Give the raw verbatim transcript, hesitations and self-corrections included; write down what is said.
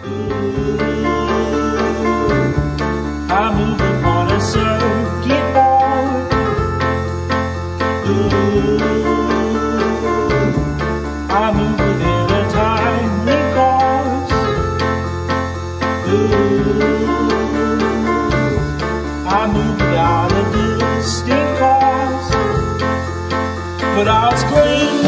I move upon a circuit board. I move within a timely course. I move without a distinct cause, but I was clean.